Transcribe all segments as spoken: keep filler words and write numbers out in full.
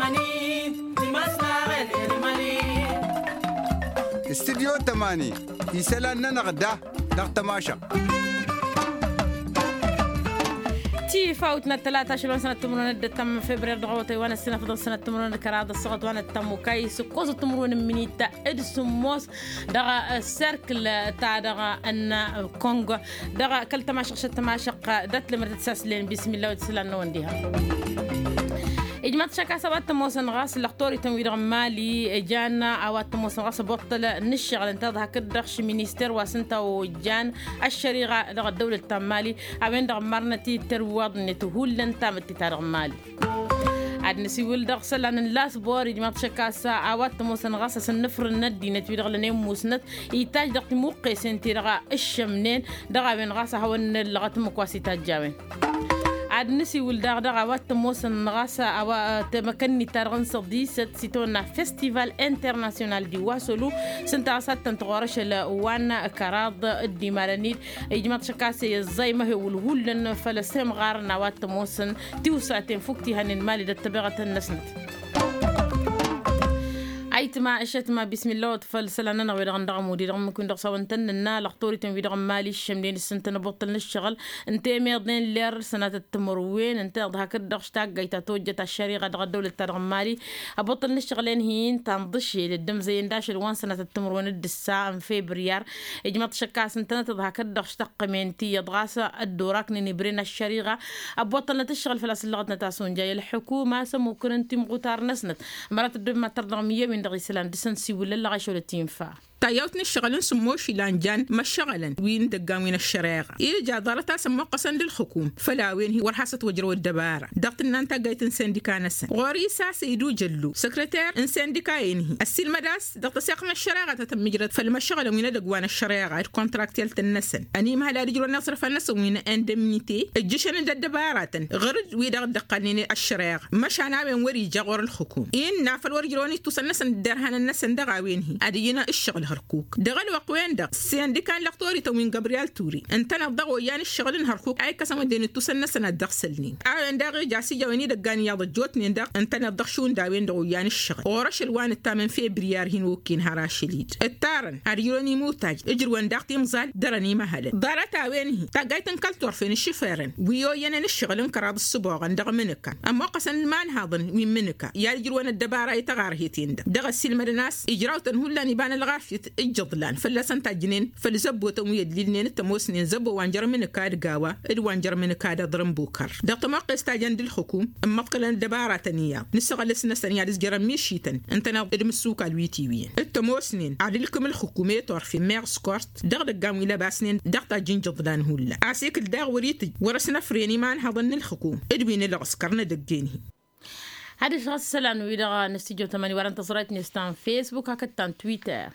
استديو تماني يسألنا نغدا نغتماشا تي فوتنا الثلاثة شلون سنة تمرون تم فبراير دغوتي وانا السنة فضل سنة تمرون كراد الصغط وانا تم كاي سكوز تمرون منيتا ادسموس دغا السيركل تاع دغا ان كونغو دغا كل تماشق شت تماشق دات لمرت تساسلين بسم الله وتسلان ونديها إجماع شكا سبات موسن غاس الأخطوري تمويل مالي جانا أوات موسن غاس بطل نشغل انتظها كدرش مينيستر وسنتا وجان الشريعة دغ الدولة التمالي أبين دغ مرنتي ترواد نتهول لن تامت تارغ مالي عاد نسيول دغ سلان اللاس بور إجماع شكا سا أوات موسن غاس سنفر الندي نتوي دغ لنيم موسنت يتاج دغ موقع سنتي دغ الشمنين دغ بين غاس هون اللغة مكواسي تاجاوين عاد نسي ولدار دغا وات موسن غاسا او تمكنني تارغن صديسة سيتونا فيستيفال انترناسيونال دي واسولو سنتا سات تنتغورش وانا كراض الديمارانيد يجمع شكاسي زي ما هو الهولن فلسهم غارنا وات موسن تيوساتين فوكتي هن المالي دتبغة النسنت أيت ما أشت ما بسم الله وتفل سلنا نغير عن دعم ودي دعم كن دعسا وانتن النا لقطوري تنفي دعم مالي الشملين السنتنا بطل نشغل انت ميضين لير سنة التمروين انت ضحك الدغشتاق جيتا توجة الشريعة دغ الدولة تدعم مالي أبطل نشغلين هين تنضشي للدم زي انداش الوان سنة التمروين الدساء في بريار إجماع شكا سنتنا تضحك الدغشتاق قمينتي يضغاسا الدوراك نبرين الشريعة أبطل نتشغل في الأسل لغتنا تاسون جاي الحكومة سمو كننتي مغوتار نسنت مرات الدم ما ترضغمية من دغي سلام دسنسي ولا لا غشول التينفا تايوتني الشغلين سموشي لانجان ما شغلن وين دقاوين الشريعة إيه جادارتها سمو قصن للحكوم فلا وين هي ورحاسة وجرو الدبارة ضغط ان انت قايت انسانديكا نسن غوريسا سيدو جلو سكرتير انسانديكا ينهي السيل مداس ضغط سياق من الشريعة تتم مجرد فلما شغل وين دقوان الشريعة الكونتراكت يلت النسن اني ما هلا رجلو نصرف النسن وين اندمنيتي الجيشن اند الدبارة غرد ويدغ دقانين الشريعة مش انا وين وري جاغور الحكوم إن نافل ورجلوني توصل نسن درهان النسن دغاوين هي ادينا الشغل هركوك دغل وقوين دغ سيندي كان لقطوري توين جابرييل توري انت نضغو يعني الشغل هركوك اي كسم دين توسن سنه دغ سلنين ا اندغ جاسي جويني دغاني يا جوتني دغ انت نضغ شون داوين دغ يعني الشغل ورش الوان الثامن فبراير هين وكين هراشليد التارن اريوني موتاج اجر وين دغتي مزال درني مهله دارتا وين هي تاغايتن كالتور فين الشفيرن ويو ين الشغل انكراد الصبوغ دغ منك اما قسن المان هاضن وين منك يا اجر وين الدباره يتغارهيتين دغ السلم الناس اجراوتن هولاني بان الغافيت الجضلان فلا سنتا جنين فلزبو تمويد لينين تموسنين زبو وانجر من كاد غاوا اد وانجر من كاد ضرم بوكر دقت ما قستاجن الحكوم اما قلن دباره تنيا نسغل سنه سنيا دزجر ميشيتن انت نا ادمسوك الويتي وين التموسنين عدلكم الحكومه تورفي مير سكورت دغد قامي لباسنين دقت جن جضلان هولا اسيك الداغ وريتي ورسنا فريني مان هضن الحكوم ادوين العسكرنا دقيني هذا شخص سلان ويدا نستيجو ثمانية ورا انتصارات نستان فيسبوك هكذا تويتر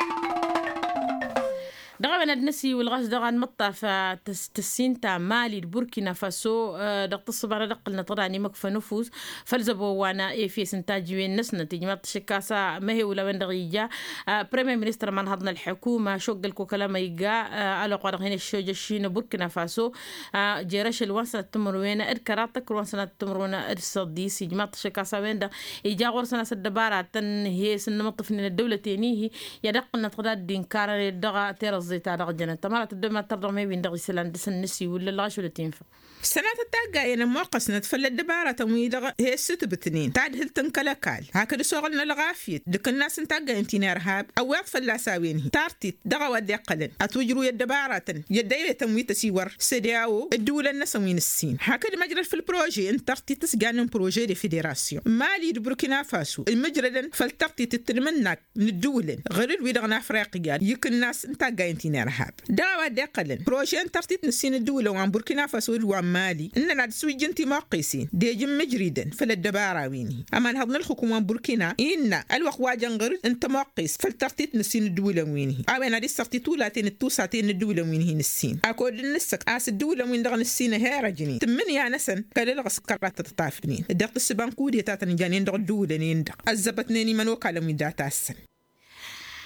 دغا بندنسي والغاز دغا نمطا فتسين تاع مالي بوركينا فاسو دغ تصبر دقلنا طراني مكفى نفوس فلزبو وانا اي في سنتاج وين نسنا تجمع شكاسا ما هي ولا وين دغيا بريمير مينستر من هضنا الحكومه شوق لكو كلام يقا على قرغ هنا الشوجه شين بوركينا فاسو جيرش الوانسه تمروين ادكراتك وانسه تمرون الصديس يجمع شكاسا وين دا يجا غرسنا سدبارات تن هي سنمط في الدوله تاني يدقلنا طراد دين كار دغا تير زي تاع رجنا تمرت الدم ترضى ما بين دغ سلان دسنسي ولا لا شو تنفع سنة التاقة يعني موقسنا تفل الدبارة تمويدغ هي الست بتنين تعد هلتن كلاكال هكذا شغلنا لغافيت دك الناس انتاقة انتين ارهاب او يطفل لا ساوينه تارتيت دغا ودي قلن اتوجروا يدبارة يدايا تمويت تسيور سدياو الدولة النسوين السين هكذا مجرد في البروجي انت تارتيت تسقان بروجي دي فيدراسيون مالي بوركينا فاسو المجرد فلتقتي تترمنك من الدولة غير الويدغنا افريقيا يك الناس انتاقة انتين ارهاب دغا ودي قلن بروجي انت تارتيت نسين الدولة وعن بوركينا فاسو وعن مالي إننا نسوي جنتي مقيسين ديجم مجردا فللدبارة ويني أما نهضنا الحكومة بوركينا إن الوقت واجن غرد أنت مقيس فلترتيت نسين الدولة ويني أما دي سرتيتولاتين التوساتين الدولة ويني نسين أكود النسك آس الدولة وين دغن السين هي رجني تمن يا نسن كذا لغس كرات تطافنين الدقت السبان كودي تاتن جانين دغ الدولة نين دغ الزبطنيني من وكالة من داتا السن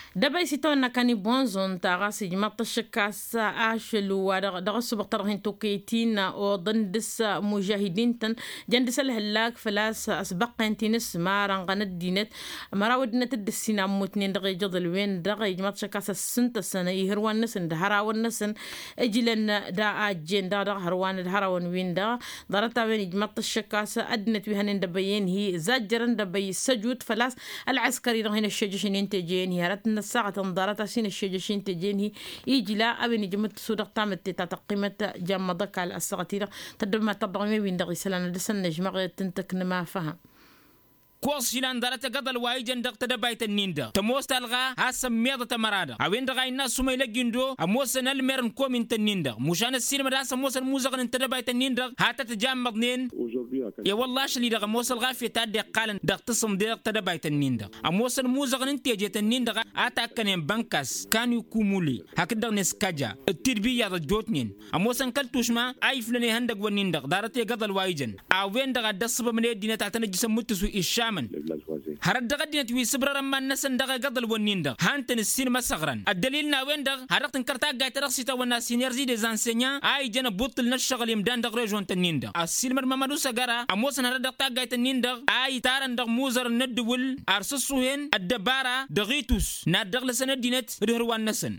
دبي سيتونا كاني بونزون تاغاسي جماط الشكاس آشلو ودغسو بطرهن توكيتين وضندس مجاهدين تن جندس الهلاك فلاس أسبقين تنس ماران غند دينت مراودنا تدسينا موتنين دغي جضل وين دغي جماط شكاس السنت السنة يهروان نسن دهراوان نسن اجلن دا آجين دا دهروان دهراوان وين دا ضرطا وين جماط الشكاس أدنت وهنين دبيين هي زاجرن دبي سجود فلاس العسكري رهين الشجشين ينتجين هي رتنا الساعة تنظرت سين الشجشين تجيني يجي لا أبني جمت سودق تعمت تقيمة جام ضك على الساعتيرة تدم تضعمي بين دغي سلام دسن نجمع تنتكن ما فهم كوس شيلان دارت قدل وايجن دقت دبايت النيندا تموست الغا هاسم ميضة تمرادا اوين دغا الناس سمي لجندو اموسن المرن كو من تنيندا مشان السينما داس موسن موزغن انت دبايت النيندا هاتا تجام مضنين يا والله شلي دغا موسل غافيه تادي قالن دقتصم دقت دبايت النيندا اموسن موزغن انت جيت النيندا اتا كان بانكاس كان يكومولي هكذا نسكاجا التربيه دوتنين اموسن كلتوشما اي فلني هندق ونيندا دارت قدل وايجن اوين دغا دصب من الدين تاع نجسم متسو الشام هرد دغدنا توي سبرر ما نسن دغ قدل ونيندا هانتن السينما صغرا الدليل ناوين دغ هرقت انكرتا غايت رخصيتا ونا سينيرزي دي زانسينيا اي جنا بوتل نشغل يمدان دغ ريجون تنيندا السينما مامادو سغارا اموسن هرد دغتا غايت نيندا اي تارن دغ موزر ندول ارسسوين الدبارا دغيتوس نا دغ لسن دينت رهروان نسن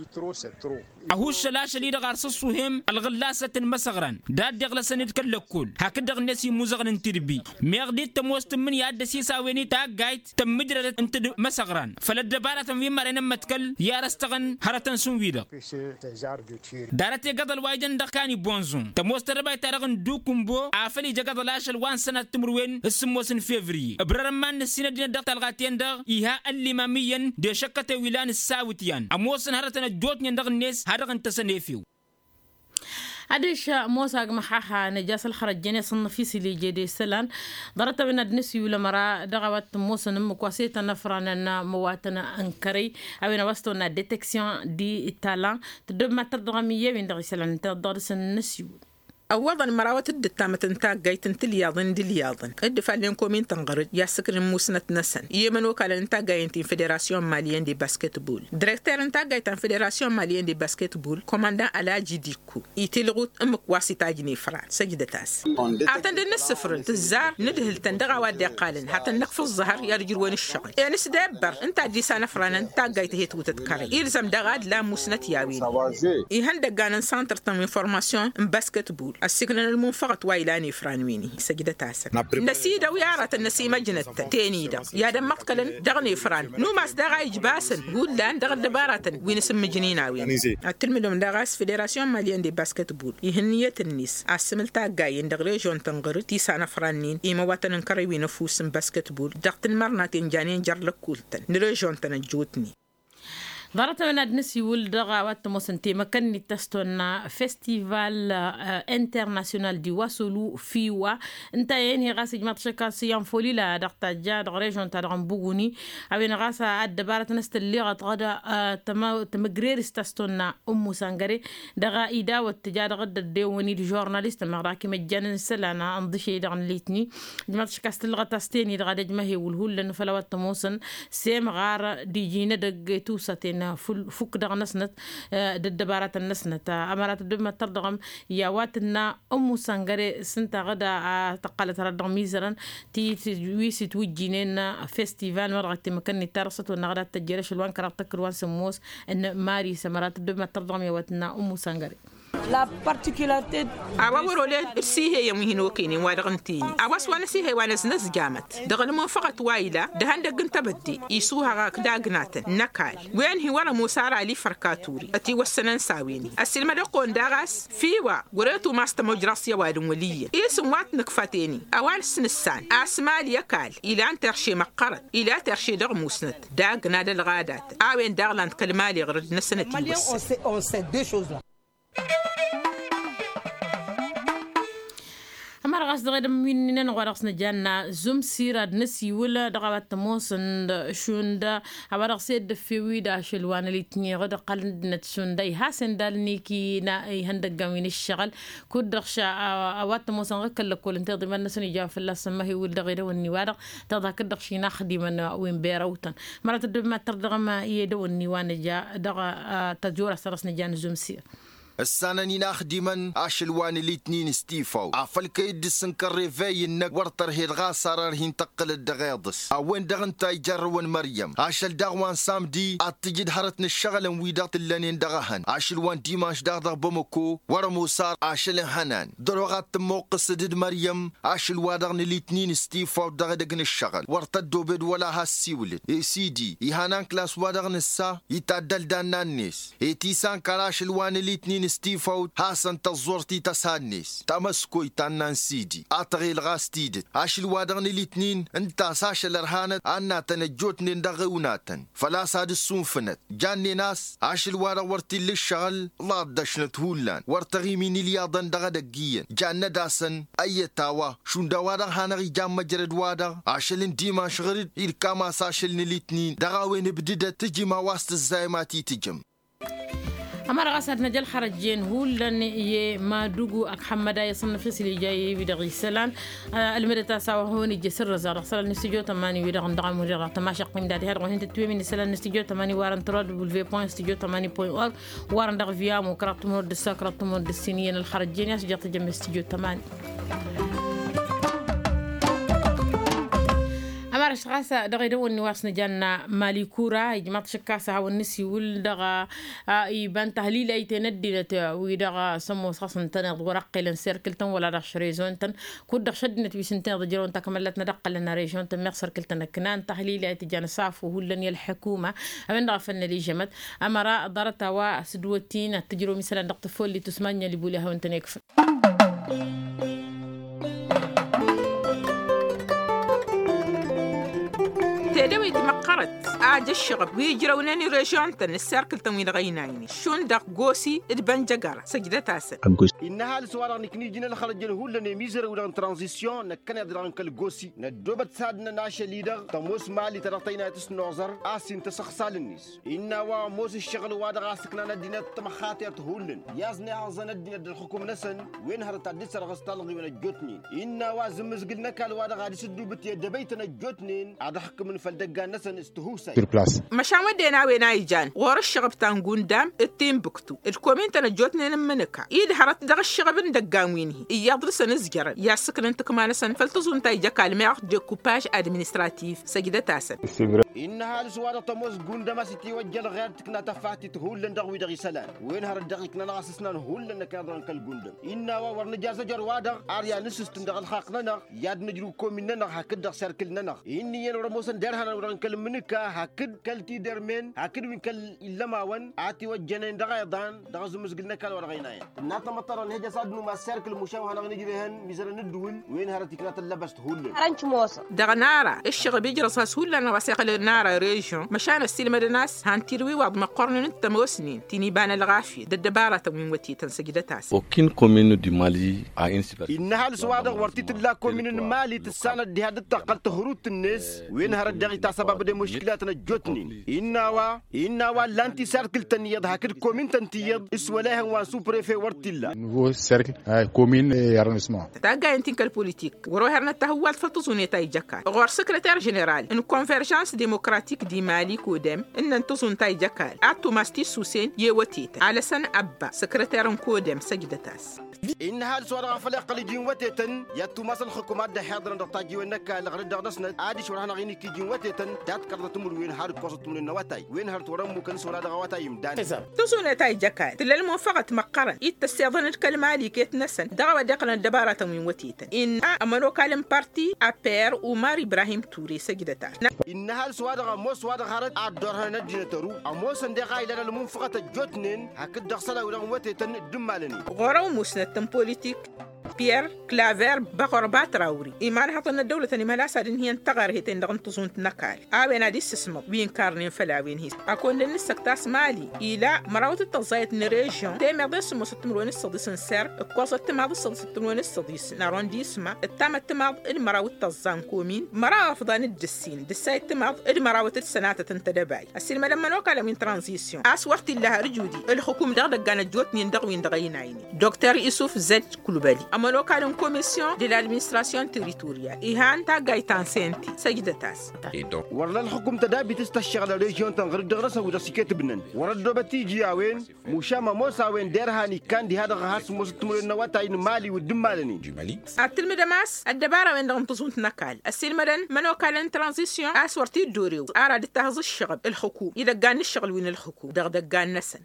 اهوش لا شلي دغ ارسسوهم الغلاسه مسغرا داد دغ لسن كلكول هكذا الناس موزغن تربي ميغدي تموست من ياد سيسا ويني تا جايت تمجرد انت مسغران فلدبارة في مرينا متكل يا رستغن هرتن سنويدا دارتي قدل وايجن دقاني بونزون تموست رباي تارغن دوكم بو عافلي جاقدل اشل وان سنة تمروين السموسن فيفري بررمان السنة دين دقت الغاتين دغ إيها اللماميا دي شكة ويلان الساوتيان اموسن هرتن الجوتنين دغ الناس هرغن تسنيفيو أديش موسى محاها نجاس الخرج جني صنفيسي اللي جدي سلان ضرت بنا دنسي ولا مرا دعوت موسى نمكواسيت نفرنا مواتنا أنكري أبينا وستونا ديتكسيون دي التالان تدب ما تدغمية بين دغي سلان تدرس النسيو أولاً مراوات الدتامة تنتاج جايت انتلياضن دلياضن الدفاع لينكم من تنقرض يا سكر موسنة نسن يمن وكالة انتاج جايت فيدراسيون ماليين دي باسكت بول ديريكتور انتاج جايت فيدراسيون ماليين دي باسكت بول كوماندان على جديكو يتلغوت أمك واسطة جني فرع سجدة تاس أعتقد أن السفر تزار ندهل تندغى وادي قالن حتى نقف الظهر يرجل وين الشغل يعني سدبر انت دي سنة فرنا انتاج جايت هي توتتكري يلزم دغاد لا موسنة ياوين يهندق جانن سانتر تم انفورماسيون باسكت بول السكن المنفقت وايلاني فرانويني سجدة تاسر نسيدا ويارة النسيمة جنت تينيدا يا دم مقتلا دغني فران نو ماس دغا يجباسن قول لان دغ دبارة وين اسم جنينا وين التلميذ دغاس فيدراسيون ماليين دي باسكت بول يهنية النيس اسملتا جاين دغ ريجون تنغر تيسانا فرانين ايما واتن انكري وين فوس باسكت بول دغت المرناتين جانين جرلك كولتن نريجون تنجوتني ضرت من الناس يقول دغا واتموسنتي مكاني تستونا فيستيفال انترناسيونال دي واسولو فيوا انت يعني غاس جماعه شكاسيان فولي لا دغتا جا دغ ريجون تاع بوغوني ابين غاسا ادبارت نست اللي غدا تما تمغرير تستونا ام سانغري دغا ايدا وتجا دغ ديوني دي جورناليست ما راكي مجان سلانا انضشي دغ ليتني جماعه شكاست لغتاستيني دغ دجمه والهول لن فلوات موسن سيم غار دي جينا دغ توساتين فوق دغ نسنت دبارات النسنت امارات دم تردغم يا واتنا ام سانغري سنت غدا تقالت ردغ ميزرا تي ويسي توجيننا فيستيفال مرغت مكني ترست ونغدا تجرش الوان كراتك روان سموس ان ماري سمارات دم تردغم يا واتنا ام سانغري la particularité awa worole sihe yam hino kini wadarantini awa swana sihe wana znas jamat daga mo faqat waila da handa ginta baddi isu haga kada gnatan nakal wen hi wala musara ali farkaturi ati wasanan sawini asilma da qon dagas fiwa goretu masta mujras ya wadun waliya isum wat nakfateni awal snissan asmal yakal ila an tarshi maqarat ila tarshi dag musnat da gnada alghadat awen daglant kalmali grid nasanati bas on sait deux choses là أما رغس دغيد منين غرقس نجانا زوم سيرة نسي ولا دغبت موسن شون دا أبرق سيد في ويدا شلوان اللي تني غدا قل نتشون داي حسن دالنيكي نا هندق من الشغل كود رخشة أوات موسن غكل لكل انت ضمن نسني جا في الله سما هي ولد غيره والنوارق تضع كدق شي ناخدي من وين بيروتن مرات الدم تردغ ما يدو النوان جا دغ تجورة سرس نجان زوم سير السنة ناخدمن عشلوان الاثنين ستيفو عفل كيد السنكر ريفاي النك ورطر هيد غاسرار هين تقل الدغيضس اوين دغن تايجرون مريم عشل دغوان سامدي اتجد هرتن الشغل ويدات اللانين دغهن عشلوان ديماش دغدغ بمكو ورمو صار عشل حنان دروغات موقس دد مريم عشل وادغن الاثنين ستيفو دغدغن الشغل ورتدو بد ولا هاسيولد اي سيدي يهانان كلاس وادغن السا يتعدل دانا الناس اي تيسان كراشلوان الاثنين ستيفو حسن تزورتي تسانيس تمسكوي تانان سيدي أطغي الغاستيدت عشل وادغني الاثنين انت ساش الارهانت انا تنجوت ندغوناتن فلا ساد السنفنت جاني ناس عشل وادغ ورتي للشغل الله دشنت هولان ورتغي من الياضن دغدقيا جانا داسن اي تاوا شون دوادغ هانغي جام مجرد وادغ عشل ديما شغرد الكاما ساشل الاثنين دغاوين بددت تجي ما واست الزايماتي تجم أما رغسات نجل خرجين هو لن ي ما دوغو أك حمدا يصنف سلي جاي بدغي سلان المرتا سوا هون جسر رزار صار نستيجو تماني ويدغ ندغ مريغ تماشق من دادي هاد وهنت توي من سلان نستيجو تماني وارن تراد بالفي بوين استيجو تماني بوين اور وارن دغ فيا مو كرات مود الساكرات مود السنين الخرجين يا سجات جم استيجو تماني أمارش غاسة دغيدو النواس نجانا مالي كورا يجمعت شكاسة هاو النسي والدغا يبان تهليل أي تندي لتا ويدغا سمو صاصن تنغ ورقي لنسيركل تن ولا رش ريزون تن كود شدنت بيسنتين ضجرون تكملت ندق لنا ريجون تن مغسر كلتنا كنان تهليل أي تجانا صافو هولن الحكومة أمن غفن لي جمت أمرا ضرطا وسدوتين التجرو مثلا دقت فولي تسمانيا اللي بوليها وانتن يكفر تدوي تمقرت آج الشغب ويجرونني ريجون تن السيركل تموين غينايني شون دق قوسي ادبان جقارة سجدة تاسن إنها السوارة نكني جينا لخرج الهول لنا ميزر ودان ترانزيسيون نكنا دران كالقوسي ندوبت سادنا ناشا ليدر تموس مالي ترطينا تسنوزر آسين تسخصال الناس إنا وموس الشغل وادغ آسكنا ندينا تمخاتي تهولن يازني عزنا ندينا الحكومة نسن وين هرتعدي سرغستالغي من الجوتنين إنا وازمز قلنا كالوادغ عدي سدوبت يدبيتنا الجوتنين عد حكم فالدقان نسن استهوسي مشان ودينا وين ايجان غور الشغب تانقون دام التيم بكتو الكومين تنجوتنين منكا إيد هرت دغ الشغب ندقان وينه إياد لسن زجر يا سكن انت كمان سن فلتزون تايجا كالمير دي كوباج ادمنستراتيف سجدة تاسن إنها السوارة تموز قندما ستي وجل غير تكنا تفاتي تهول لندغ ويدغي سلان وين هر الدقيق ناسسنا هول لنا كادران كالقندم إننا ورنجا زجر وادغ اريا نسس تندغ الخاقنا ياد نجرو كوميننا هكذا سيركلنا إني ورموسن درهنا ورن كلمنكا هكذا كلتي درمن هكذا من كل إلا وان عاتي وجنين دغ يضان دغ زمز قلنا كال ورغينايا ناتا مطرن هجا صادنو ما سيركل مشاو هنا نجريهن ميزر ندول وين هر تكنا تلبس تهول رانش موسى دغ نارا الشغل بيجرس هول لنا وسيقل نارا ريجون مشان السلم الناس هانتيروي وعد ما قرن التموسنين تيني بان الغافية ضد دبارة من وتي تنسجد تاس aucune commune du Mali a une superficie إنها السوادة ورتيت لا كومين المالي تسانة دي هاد التقل تهروت الناس وين هردغي تسبب دي مشكلاتنا جوتني إنها وا إنها وا لانتي سيركل تنيض هكذا كومين تنتيض اسولاها وان بريفي ورتيلا نوفو سيركل كومين يارنسمون تاغا انتين كالبوليتيك ورو هرنا تهوال فتزوني تاي جاكا غور سكرتير جنرال ان كونفرجانس ديموكراتيك دي مالي كودم ان انتزون تاي جاكا اتو ماستي سوسين يوتيت على سن ابا سكرتير كودم سجدتاس إنها السوارة غفلة قليجين وتيتن ياتو ماسل الحكومات ده حاضرن دقتاجي وينك لغرد دغدسنا عادي شورهنا غيني كيجين وتيتن دات كرت تمر وين هارد قصت من النواتاي وين هارد ورم ممكن سورة دغواتاي يمدان تزون تاي جاكا تلال موفقة مقرن يتستيضن الكلمة اللي كيت نسن دغوا دقنا الدبارة من وتيتن إن أمانو كالم بارتي أبير ومار إبراهيم توري سجدتا إنها السوارة غموس وادغ هارد عدورها ندينا ترو أموس اندقا إلى المنفقة الجوتنين هكذا دغسلا ولغم وتيتن دمالني غورو مسنة politique بيير كلافير بقر باتراوري إيمان حطنا الدولة تاني ملاسة دين هي انتغر هي تندغن تزون تنكال آوين عدي سسمط وين كارنين فلاوين هي أكون لن السكتاس مالي إلا مراوت التغزاية نريجيون تيمير دي سمو ستمرون الصديسن سير القوصة التماض الصديسن الصديس نارون دي اسمه التام التماض المراوت تزان كومين مراوة فضان الدسين دساي التماض المراوت السنات تنتدباي السينما لما نوكا من ترانزيسيون أس وقت لها رجودي الحكومة دغ دغانا جوت نين دغ وين دغين عيني دكتور يوسف زد كلوبالي أما نوكا لهم كوميسيون دي l'administration territoriale إيهان تا غايتان سنتي سجدة تاس ورلا الحكومة تدابي تستشغل ريجيون تنغرد دغرسة ودا سكيت بنن وردو بتيجي وين مشامة موسى وين ديرهاني كان دي هذا غاس مستمر النواتاين مالي والدمالني جمالي أتلم دماس الدبارة وين دغم تزون تنكال السيلمدن منوكا لن ترانزيسيون أسورتي دوريو أراد تهز الشغب الحكومة إذا كان الشغل وين الحكومة دغ دغ نسن